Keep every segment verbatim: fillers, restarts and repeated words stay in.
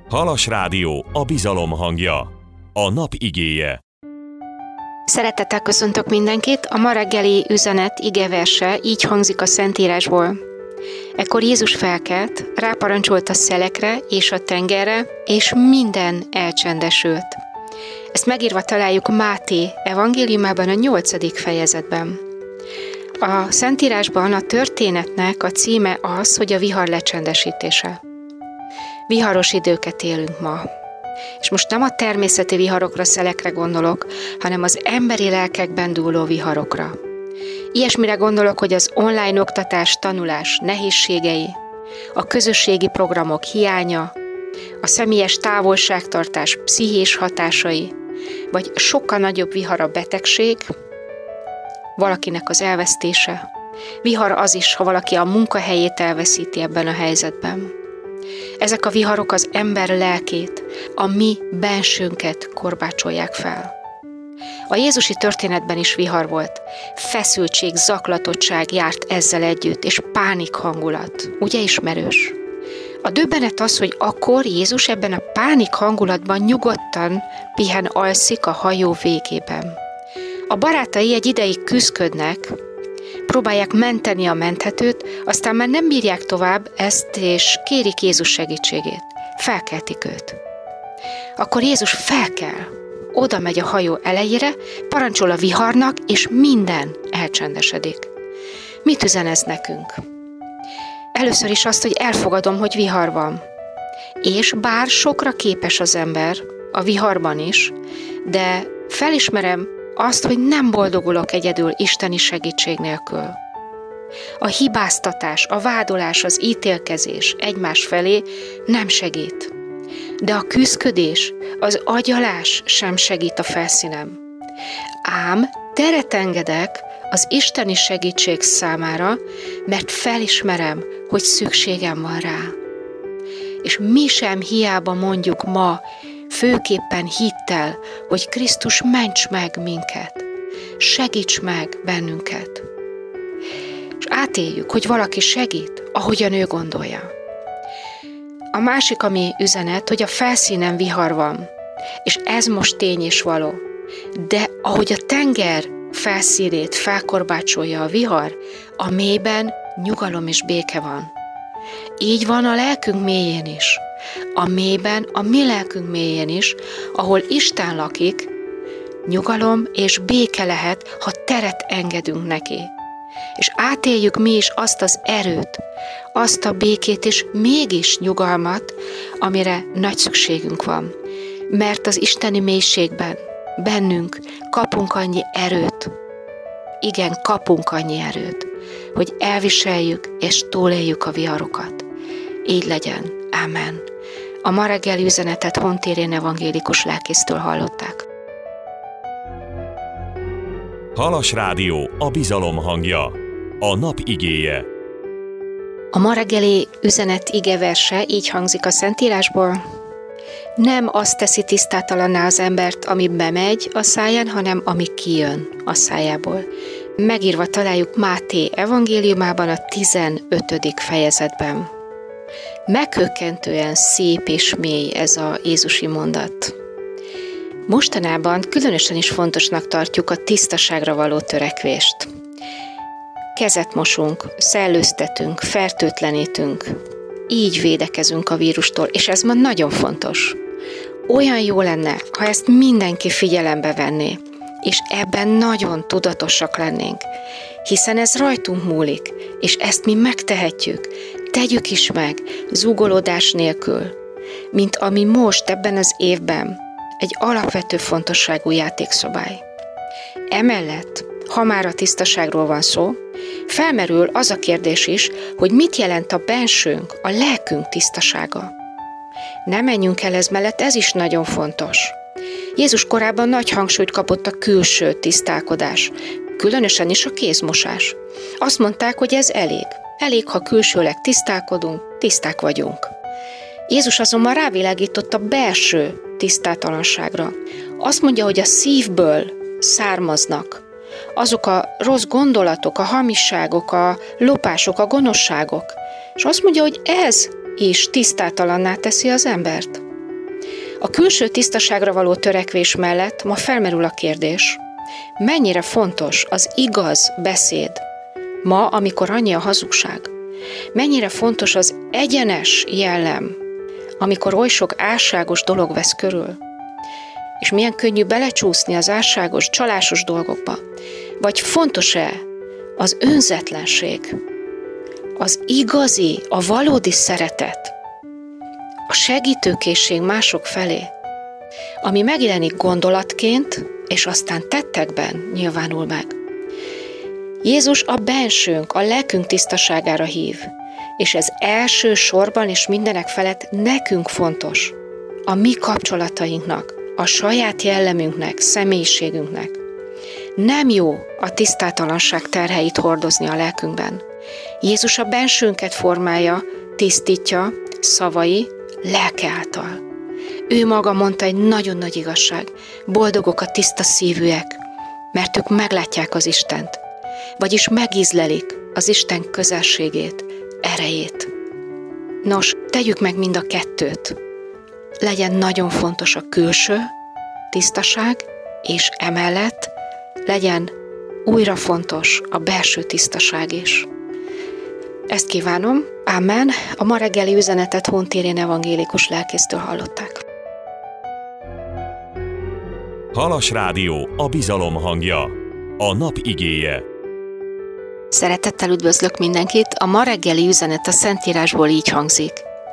Halas Rádió, a bizalom hangja. A nap igéje. Szeretettel köszöntök mindenkit, a ma reggeli üzenet igeverse így hangzik a Szentírásból. Ekkor Jézus felkelt, ráparancsolt a szelekre és a tengerre, és minden elcsendesült. Ezt megírva találjuk Máté evangéliumában a nyolcadik fejezetben. A Szentírásban a történetnek a címe az, hogy a vihar lecsendesítése. Viharos időket élünk ma. És most nem a természeti viharokra, szelekre gondolok, hanem az emberi lelkekben dúló viharokra. Ilyesmire gondolok, hogy az online oktatás, tanulás nehézségei, a közösségi programok hiánya, a személyes távolságtartás pszichés hatásai, vagy sokkal nagyobb vihar a betegség, valakinek az elvesztése. Vihar az is, ha valaki a munkahelyét elveszíti ebben a helyzetben. Ezek a viharok az ember lelkét, a mi bensőnket korbácsolják fel. A jézusi történetben is vihar volt. Feszültség, zaklatottság járt ezzel együtt, és pánik hangulat. Ugye ismerős? A döbbenet az, hogy akkor Jézus ebben a pánik hangulatban nyugodtan pihen, alszik a hajó végében. A barátai egy ideig küszködnek, próbálják menteni a menthetőt, aztán már nem bírják tovább ezt, és kérik Jézus segítségét. Felkeltik őt. Akkor Jézus felkel, oda megy a hajó elejére, parancsol a viharnak, és minden elcsendesedik. Mit üzen ez nekünk? Először is azt, hogy elfogadom, hogy vihar van. És bár sokra képes az ember, a viharban is, de felismerem azt, hogy nem boldogulok egyedül isteni segítség nélkül. A hibáztatás, a vádolás, az ítélkezés egymás felé nem segít. De a küszködés, az agyalás sem segít a felszínen. Ám teret engedek az isteni segítség számára, mert felismerem, hogy szükségem van rá. És mi sem hiába mondjuk ma, főképpen hittel, hogy Krisztus ments meg minket, segíts meg bennünket. És átéljük, hogy valaki segít, ahogyan ő gondolja. A másik, ami üzenet, hogy a felszínen vihar van, és ez most tény és való. De ahogy a tenger felszínét felkorbácsolja a vihar, a mélyben nyugalom és béke van. Így van a lelkünk mélyén is. A mélyben, a mi lelkünk mélyén is, ahol Isten lakik, nyugalom és béke lehet, ha teret engedünk neki. És átéljük mi is azt az erőt, azt a békét és mégis nyugalmat, amire nagy szükségünk van. Mert az isteni mélységben, bennünk kapunk annyi erőt, igen, kapunk annyi erőt, hogy elviseljük és túléljük a viharokat. Így legyen. Ámen. A ma reggeli üzenetet Hont Irén evangélikus lelkésztől hallották. Halas Rádió, a bizalom hangja. A nap igéje. A ma reggeli üzenet igeverse így hangzik a Szentírásból. Nem azt teszi tisztátalanná az embert, ami bemegy a száján, hanem ami kijön a szájából. Megírva találjuk Máté evangéliumában a tizenötödik fejezetben. Meghökkentően szép és mély ez a jézusi mondat. Mostanában különösen is fontosnak tartjuk a tisztaságra való törekvést. Kezet mosunk, szellőztetünk, fertőtlenítünk. Így védekezünk a vírustól, és ez ma nagyon fontos. Olyan jó lenne, ha ezt mindenki figyelembe venné, és ebben nagyon tudatosak lennénk, hiszen ez rajtunk múlik, és ezt mi megtehetjük. Tegyük is meg, zúgolódás nélkül, mint ami most ebben az évben egy alapvető fontosságú játékszabály. Emellett, ha már a tisztaságról van szó, felmerül az a kérdés is, hogy mit jelent a bensőnk, a lelkünk tisztasága. Ne menjünk el ez mellett, ez is nagyon fontos. Jézus korában nagy hangsúlyt kapott a külső tisztálkodás, különösen is a kézmosás. Azt mondták, hogy ez elég. Elég, ha külsőleg tisztálkodunk, tiszták vagyunk. Jézus azonban rávilágított a belső tisztátalanságra. Azt mondja, hogy a szívből származnak azok a rossz gondolatok, a hamisságok, a lopások, a gonoszságok. És azt mondja, hogy ez is tisztátalanná teszi az embert. A külső tisztaságra való törekvés mellett ma felmerül a kérdés, mennyire fontos az igaz beszéd ma, amikor annyi a hazugság? Mennyire fontos az egyenes jellem, amikor oly sok álságos dolog vesz körül? És milyen könnyű belecsúszni az álságos, csalásos dolgokba? Vagy fontos-e az önzetlenség, az igazi, a valódi szeretet, a segítőkészség mások felé, ami megjelenik gondolatként, és aztán tettekben nyilvánul meg. Jézus a bensőnk, a lelkünk tisztaságára hív, és ez első sorban és mindenek felett nekünk fontos, a mi kapcsolatainknak, a saját jellemünknek, személyiségünknek. Nem jó a tisztátalanság terheit hordozni a lelkünkben. Jézus a bensőnket formálja, tisztítja szavai lelke által. Ő maga mondta egy nagyon nagy igazság, boldogok a tiszta szívűek, mert ők meglátják az Istent, vagyis megízlelik az Isten közelségét, erejét. Nos, tegyük meg mind a kettőt. Legyen nagyon fontos a külső tisztaság, és emellett legyen újra fontos a belső tisztaság is. Ezt kívánom. Amen. A ma reggeli üzenetet Hont Irén evangélikus lelkésztől hallották. Halas Rádió, a bizalom hangja. A nap igéje. Szeretettel üdvözlök mindenkit. A ma reggeli üzenet a Szentírásból így hangzik.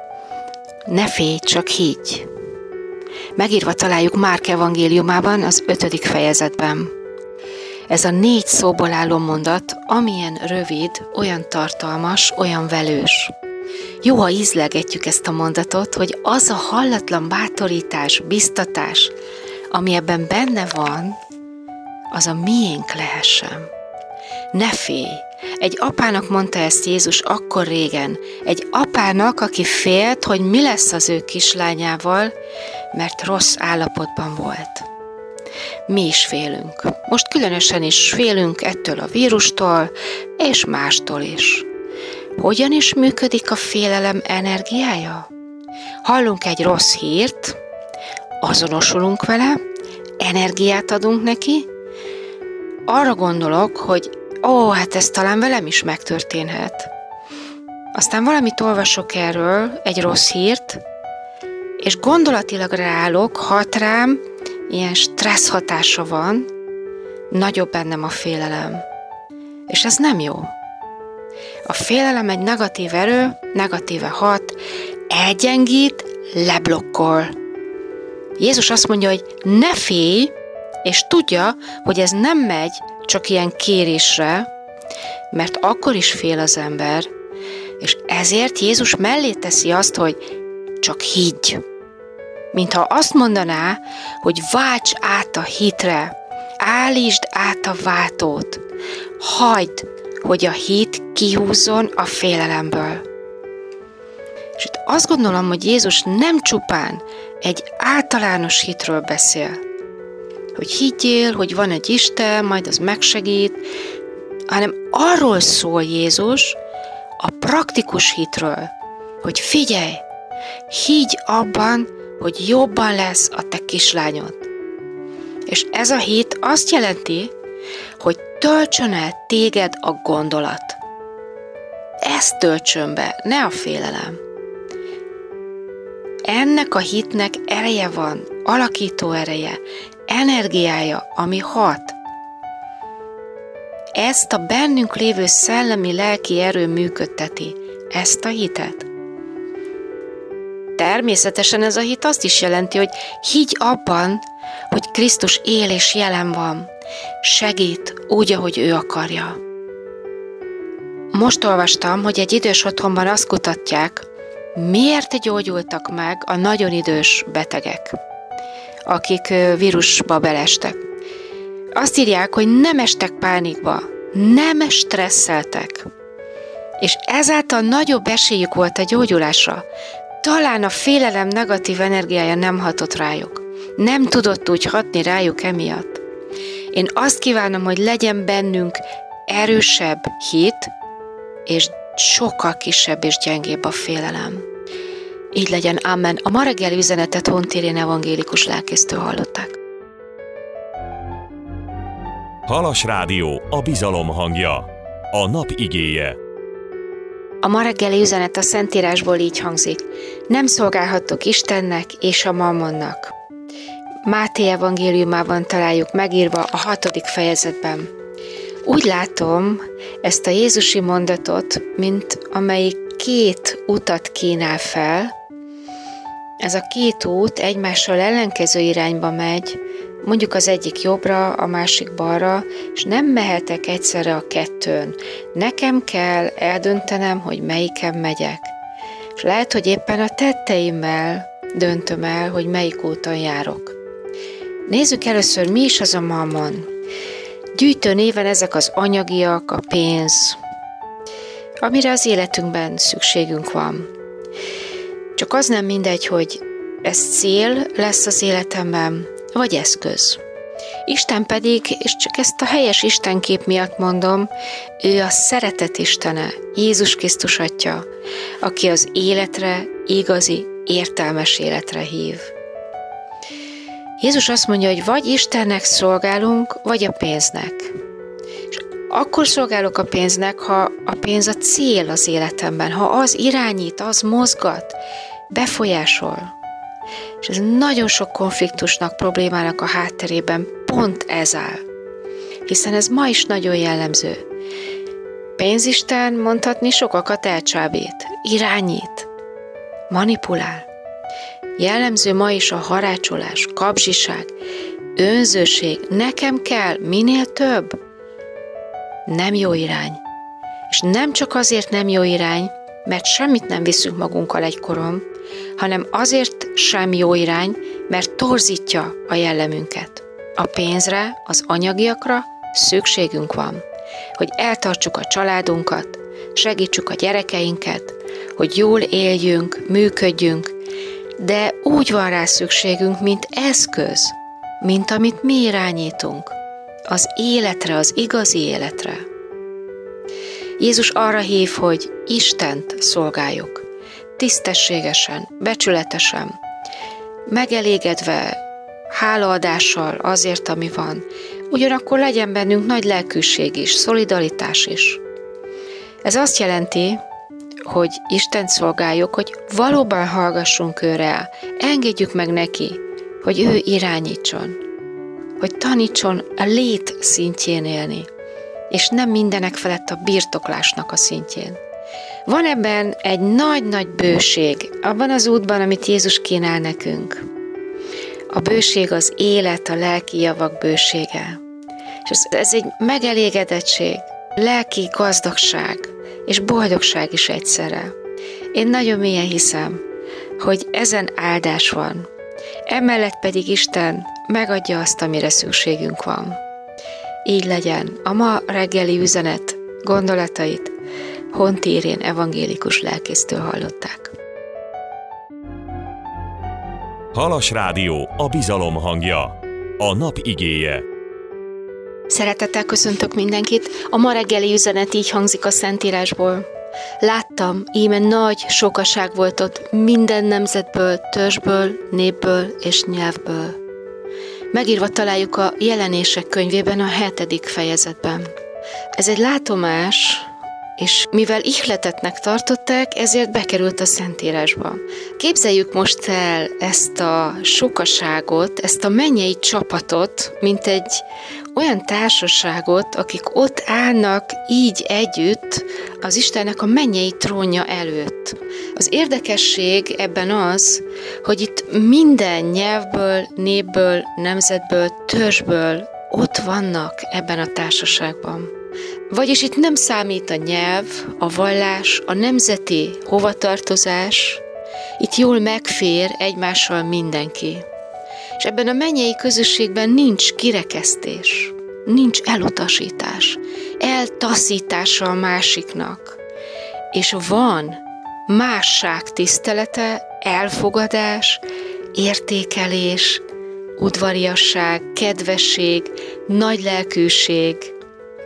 Ne félj, csak higgy. Megírva találjuk Márk evangéliumában, az ötödik fejezetben. Ez a négy szóból álló mondat, amilyen rövid, olyan tartalmas, olyan velős. Jó, ha ízlegetjük ezt a mondatot, hogy az a hallatlan bátorítás, biztatás, ami ebben benne van, az a miénk lehessen. Ne félj! Egy apának mondta ezt Jézus akkor régen, egy apának, aki félt, hogy mi lesz az ő kislányával, mert rossz állapotban volt. Mi is félünk. Most különösen is félünk ettől a vírustól, és mástól is. Hogyan is működik a félelem energiája? Hallunk egy rossz hírt, azonosulunk vele, energiát adunk neki, arra gondolok, hogy ó, hát ez talán velem is megtörténhet. Aztán valamit olvasok erről, egy rossz hírt, és gondolatilag ráállok, hat rám, ilyen stressz hatása van, nagyobb bennem a félelem. És ez nem jó. A félelem egy negatív erő, negatíve hat, elgyengít, leblokkol. Jézus azt mondja, hogy ne félj, és tudja, hogy ez nem megy csak ilyen kérésre, mert akkor is fél az ember, és ezért Jézus mellé teszi azt, hogy csak higgy. Mintha azt mondaná, hogy válts át a hitre, állítsd át a váltót, hagyd, hogy a hit kihúzzon a félelemből. És itt azt gondolom, hogy Jézus nem csupán egy általános hitről beszél, hogy higgyél, hogy van egy Isten, majd az megsegít, hanem arról szól Jézus, a praktikus hitről, hogy figyelj, higgy abban, hogy jobban lesz a te kislányod. És ez a hit azt jelenti, hogy töltsön el téged a gondolat. Ezt töltsön be, ne a félelem. Ennek a hitnek ereje van, alakító ereje, energiája, ami hat. Ezt a bennünk lévő szellemi, lelki erő működteti, ezt a hitet. Természetesen ez a hit azt is jelenti, hogy higgy abban, hogy Krisztus él és jelen van, segít úgy, ahogy ő akarja. Most olvastam, hogy egy idős otthonban azt kutatják, miért gyógyultak meg a nagyon idős betegek, akik vírusba belestek. Azt írják, hogy nem estek pánikba, nem stresszeltek, és ezáltal nagyobb esélyük volt a gyógyulásra. Talán a félelem negatív energiája nem hatott rájuk. Nem tudott úgy hatni rájuk emiatt. Én azt kívánom, hogy legyen bennünk erősebb hit, és sokkal kisebb és gyengébb a félelem. Így legyen, amen. A ma reggeli üzenetet Hont Irén evangélikus lelkésztől hallották. Halas Rádió, a bizalom hangja. A nap igéje. A ma reggeli üzenet a Szentírásból így hangzik. Nem szolgálhattok Istennek és a mammonnak. Máté evangéliumában találjuk megírva a hatodik fejezetben. Úgy látom ezt a jézusi mondatot, mint amelyik két utat kínál fel. Ez a két út egymással ellenkező irányba megy, mondjuk az egyik jobbra, a másik balra, és nem mehetek egyszerre a kettőn. Nekem kell eldöntenem, hogy melyiken megyek. És lehet, hogy éppen a tetteimmel döntöm el, hogy melyik úton járok. Nézzük először, mi is az a mammon. Gyűjtő néven ezek az anyagiak, a pénz, amire az életünkben szükségünk van. Csak az nem mindegy, hogy ez cél lesz az életemben, vagy eszköz. Isten pedig, és csak ezt a helyes istenkép miatt mondom, ő a szeretet Istene, Jézus Krisztus Atya, aki az életre, igazi, értelmes életre hív. Jézus azt mondja, hogy vagy Istennek szolgálunk, vagy a pénznek. És akkor szolgálok a pénznek, ha a pénz a cél az életemben, ha az irányít, az mozgat, befolyásol. És ez nagyon sok konfliktusnak, problémának a hátterében pont ez áll. Hiszen ez ma is nagyon jellemző. Pénzisten mondhatni sokakat elcsábít, irányít, manipulál. Jellemző ma is a harácsolás, kapzsiság, önzőség. Nekem kell minél több. Nem jó irány. És nem csak azért nem jó irány, mert semmit nem viszünk magunkkal egykoron, hanem azért sem jó irány, mert torzítja a jellemünket. A pénzre, az anyagiakra szükségünk van, hogy eltartsuk a családunkat, segítsük a gyerekeinket, hogy jól éljünk, működjünk, de úgy van rá szükségünk, mint eszköz, mint amit mi irányítunk, az életre, az igazi életre. Jézus arra hív, hogy Istent szolgáljuk, tisztességesen, becsületesen, megelégedve, hálaadással azért, ami van. Ugyanakkor legyen bennünk nagy lelkűség is, szolidaritás is. Ez azt jelenti, hogy Istent szolgáljuk, hogy valóban hallgassunk őre, engedjük meg neki, hogy ő irányítson, hogy tanítson a lét szintjén élni, és nem mindenek felett a birtoklásnak a szintjén. Van ebben egy nagy-nagy bőség, abban az útban, amit Jézus kínál nekünk. A bőség az élet, a lelki javak bősége. És ez egy megelégedettség, lelki gazdagság és boldogság is egyszerre. Én nagyon mélyen hiszem, hogy ezen áldás van. Emellett pedig Isten megadja azt, amire szükségünk van. Így legyen. A ma reggeli üzenet gondolatait Hont Irén evangélikus lelkésztől hallották. Halas Rádió, a bizalom hangja. A nap igéje. Szeretettel köszöntök mindenkit. A ma reggeli üzenet így hangzik a Szentírásból. Láttam, íme nagy sokaság volt ott minden nemzetből, törzsből, népből és nyelvből. Megírva találjuk a Jelenések könyvében a hetedik fejezetben. Ez egy látomás, és mivel ihletetnek tartották, ezért bekerült a Szentírásba. Képzeljük most el ezt a sokaságot, ezt a mennyei csapatot, mint egy olyan társaságot, akik ott állnak így együtt az Istennek a mennyei trónja előtt. Az érdekesség ebben az, hogy itt minden nyelvből, népből, nemzetből, törzsből ott vannak ebben a társaságban. Vagyis itt nem számít a nyelv, a vallás, a nemzeti hovatartozás, itt jól megfér egymással mindenki. És ebben a mennyei közösségben nincs kirekesztés, nincs elutasítás, eltaszítása a másiknak. És van másság tisztelete, elfogadás, értékelés, udvariasság, kedvesség, nagylelkűség,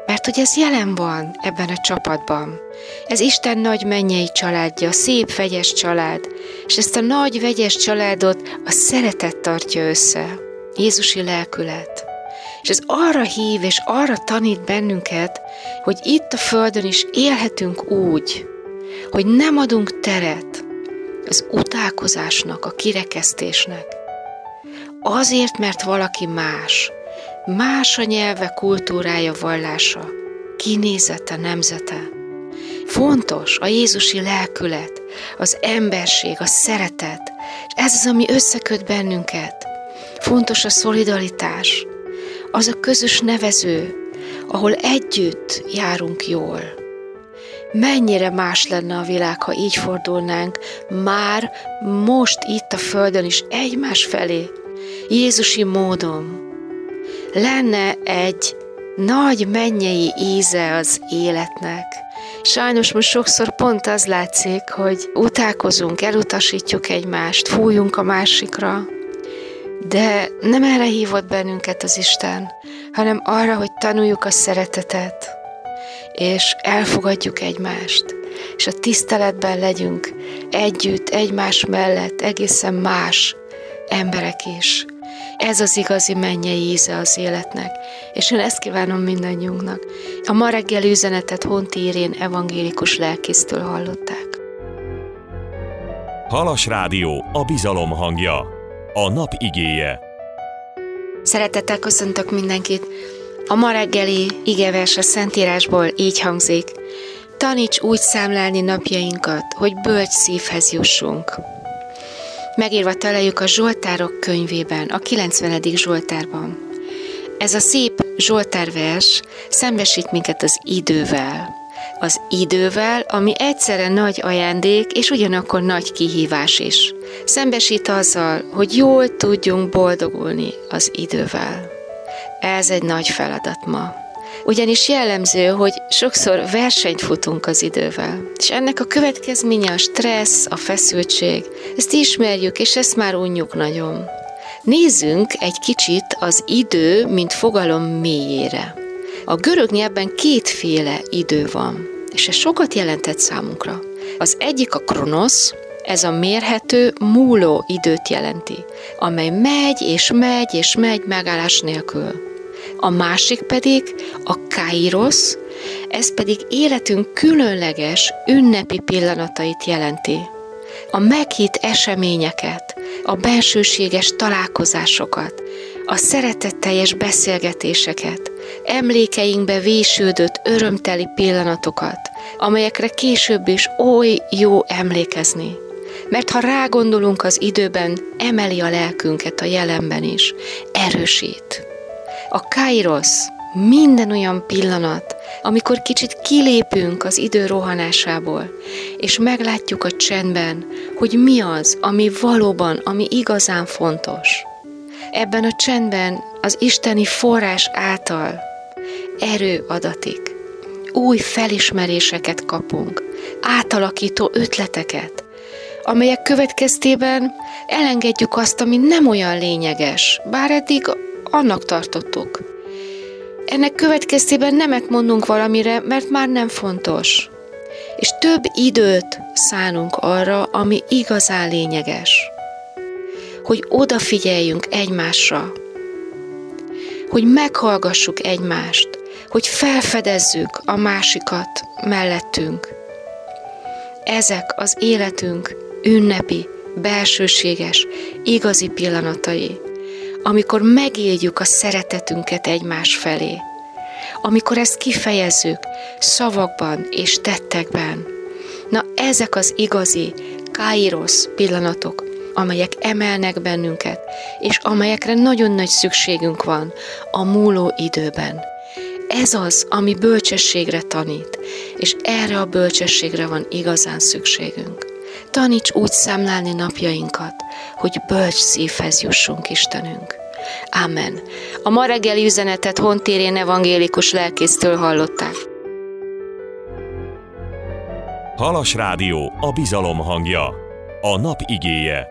Mert hogy ez jelen van ebben a csapatban. Ez Isten nagy mennyei családja, szép vegyes család, és ezt a nagy vegyes családot a szeretet tartja össze, Jézusi lelkület. És ez arra hív és arra tanít bennünket, hogy itt a földön is élhetünk úgy, hogy nem adunk teret az utálkozásnak, a kirekesztésnek. Azért, mert valaki más, más a nyelve, kultúrája, vallása, kinézete, nemzete. Fontos a Jézusi lelkület, az emberség, a szeretet, és ez az, ami összeköt bennünket. Fontos a szolidaritás, az a közös nevező, ahol együtt járunk jól. Mennyire más lenne a világ, ha így fordulnánk már most itt a földön is egymás felé, Jézusi módon. Lenne egy nagy mennyei íze az életnek. Sajnos most sokszor pont az látszik, hogy utálkozunk, elutasítjuk egymást, fújunk a másikra, de nem erre hívott bennünket az Isten, hanem arra, hogy tanuljuk a szeretetet, és elfogadjuk egymást, és a tiszteletben legyünk együtt, egymás mellett, egészen más emberek is. Ez az igazi mennyei íze az életnek, és én ezt kívánom mindannyiunknak. A ma reggeli üzenetet Honti Irén evangélikus lelkésztől hallották. Halas Rádió, a bizalom hangja, a nap igéje. Szeretettel köszöntök mindenkit. A ma reggeli igevers a Szentírásból így hangzik: taníts úgy számlálni napjainkat, hogy bölcs szívhez jussunk. Megírva találjuk a Zsoltárok könyvében, a kilencvenedik Zsoltárban. Ez a szép Zsoltárvers szembesít minket az idővel. Az idővel, ami egyszerre nagy ajándék, és ugyanakkor nagy kihívás is. Szembesít azzal, hogy jól tudjunk boldogulni az idővel. Ez egy nagy feladat ma. Ugyanis jellemző, hogy sokszor versenyt futunk az idővel, és ennek a következménye a stressz, a feszültség. Ezt ismerjük, és ezt már unjuk nagyon. Nézzünk egy kicsit az idő, mint fogalom mélyére. A görög nyelvben kétféle idő van, és ez sokat jelentett számunkra. Az egyik a kronosz, ez a mérhető, múló időt jelenti, amely megy és megy és megy megállás nélkül. A másik pedig a kairosz, ez pedig életünk különleges, ünnepi pillanatait jelenti. A meghitt eseményeket, a bensőséges találkozásokat, a szeretetteljes beszélgetéseket, emlékeinkbe vésődött örömteli pillanatokat, amelyekre később is oly jó emlékezni. Mert ha rágondolunk az időben, emeli a lelkünket a jelenben is, erősít. A kairosz minden olyan pillanat, amikor kicsit kilépünk az idő rohanásából, és meglátjuk a csendben, hogy mi az, ami valóban, ami igazán fontos. Ebben a csendben az isteni forrás által erő adatik. Új felismeréseket kapunk, átalakító ötleteket, amelyek következtében elengedjük azt, ami nem olyan lényeges, bár eddig annak tartottuk. Ennek következtében nemet mondunk valamire, mert már nem fontos. És több időt szánunk arra, ami igazán lényeges. Hogy odafigyeljünk egymásra. Hogy meghallgassuk egymást. Hogy felfedezzük a másikat mellettünk. Ezek az életünk ünnepi, belsőséges, igazi pillanatai, amikor megéljük a szeretetünket egymás felé, amikor ezt kifejezzük szavakban és tettekben. Na, ezek az igazi kairosz pillanatok, amelyek emelnek bennünket, és amelyekre nagyon nagy szükségünk van a múló időben. Ez az, ami bölcsességre tanít, és erre a bölcsességre van igazán szükségünk. Taníts úgy számlálni napjainkat, hogy bölcs szívhez jussunk, Istenünk. Ámen. A ma reggeli üzenetet Honti Irén evangélikus lelkésztől hallották. Halas Rádió, a bizalom hangja, a nap igéje.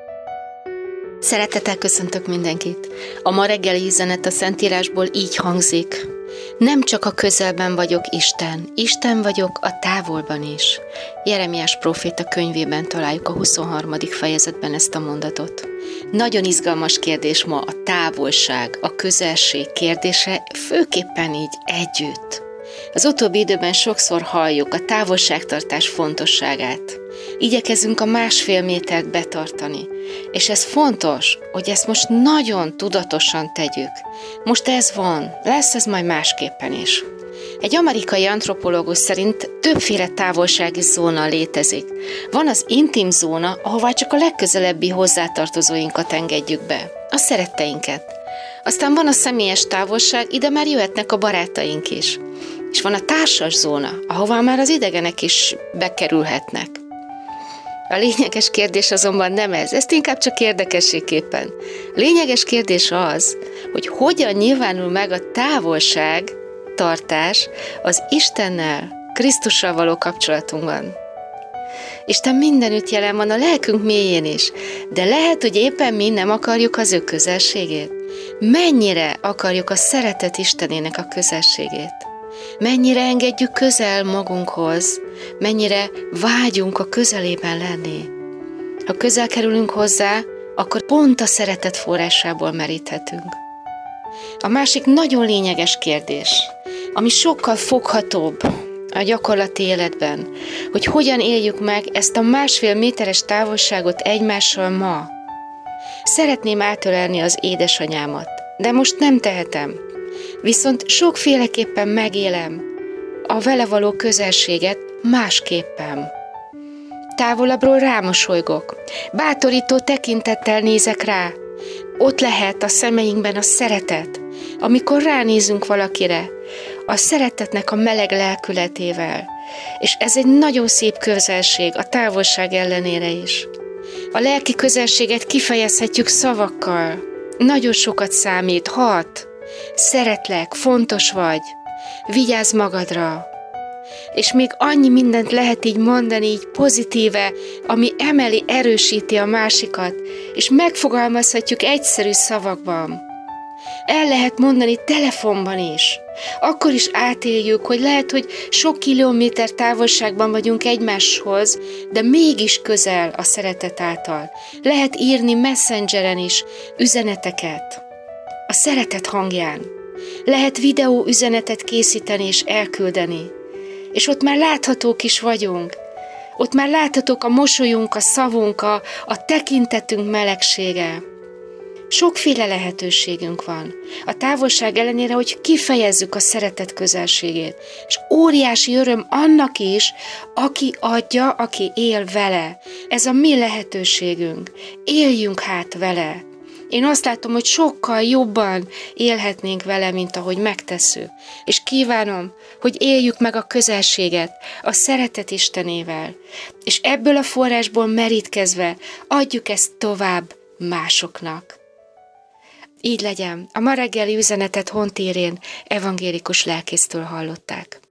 Szeretettel köszöntök mindenkit. A ma reggeli üzenet a Szentírásból így hangzik: Nem csak a közelben vagyok Isten, Isten vagyok a távolban is. Jeremiás próféta könyvében találjuk a huszonharmadik fejezetben ezt a mondatot. Nagyon izgalmas kérdés ma a távolság, a közelség kérdése, főképpen így együtt. Az utóbbi időben sokszor halljuk a távolságtartás fontosságát. Igyekezünk a másfél métert betartani, és ez fontos, hogy ezt most nagyon tudatosan tegyük. Most ez van, lesz ez majd másképpen is. Egy amerikai antropológus szerint többféle távolsági zóna létezik. Van az intim zóna, ahová csak a legközelebbi hozzátartozóinkat engedjük be, a szeretteinket. Aztán van a személyes távolság, ide már jöhetnek a barátaink is. És van a társas zóna, ahová már az idegenek is bekerülhetnek. A lényeges kérdés azonban nem ez, ezt inkább csak érdekességképpen. Lényeges kérdés az, hogy hogyan nyilvánul meg a távolságtartás az Istennel, Krisztussal való kapcsolatunkban. Isten mindenütt jelen van a lelkünk mélyén is, de lehet, hogy éppen mi nem akarjuk az ő közelségét. Mennyire akarjuk a szeretet Istenének a közelségét? Mennyire engedjük közel magunkhoz, mennyire vágyunk a közelében lenni. Ha közel kerülünk hozzá, akkor pont a szeretet forrásából meríthetünk. A másik nagyon lényeges kérdés, ami sokkal foghatóbb a gyakorlati életben, hogy hogyan éljük meg ezt a másfél méteres távolságot egymással ma. Szeretném átölelni az édesanyámat, de most nem tehetem. Viszont sokféleképpen megélem a vele való közelséget másképpen. Távolabbról rámosolygok, bátorító tekintettel nézek rá. Ott lehet a szemeinkben a szeretet, amikor ránézünk valakire, a szeretetnek a meleg lelkületével. És ez egy nagyon szép közelség a távolság ellenére is. A lelki közelséget kifejezhetjük szavakkal. Nagyon sokat számít, hat. Szeretlek, fontos vagy, vigyázz magadra. És még annyi mindent lehet így mondani, így pozitíve, ami emeli, erősíti a másikat, és megfogalmazhatjuk egyszerű szavakban. El lehet mondani telefonban is. Akkor is átéljük, hogy lehet, hogy sok kilométer távolságban vagyunk egymáshoz, de mégis közel a szeretet által. Lehet írni Messengeren is üzeneteket. A szeretet hangján. Lehet videó üzenetet készíteni és elküldeni. És ott már láthatók is vagyunk. Ott már láthatók a mosolyunk, a szavunk, a, a tekintetünk melegsége. Sokféle lehetőségünk van. A távolság ellenére, hogy kifejezzük a szeretet közelségét. És óriási öröm annak is, aki adja, aki él vele. Ez a mi lehetőségünk. Éljünk hát vele. Én azt látom, hogy sokkal jobban élhetnénk vele, mint ahogy megtesszük. És kívánom, hogy éljük meg a közelséget, a szeretet Istenével. És ebből a forrásból merítkezve adjuk ezt tovább másoknak. Így legyen. A ma reggeli üzenetet Hont Irén evangélikus lelkésztől hallották.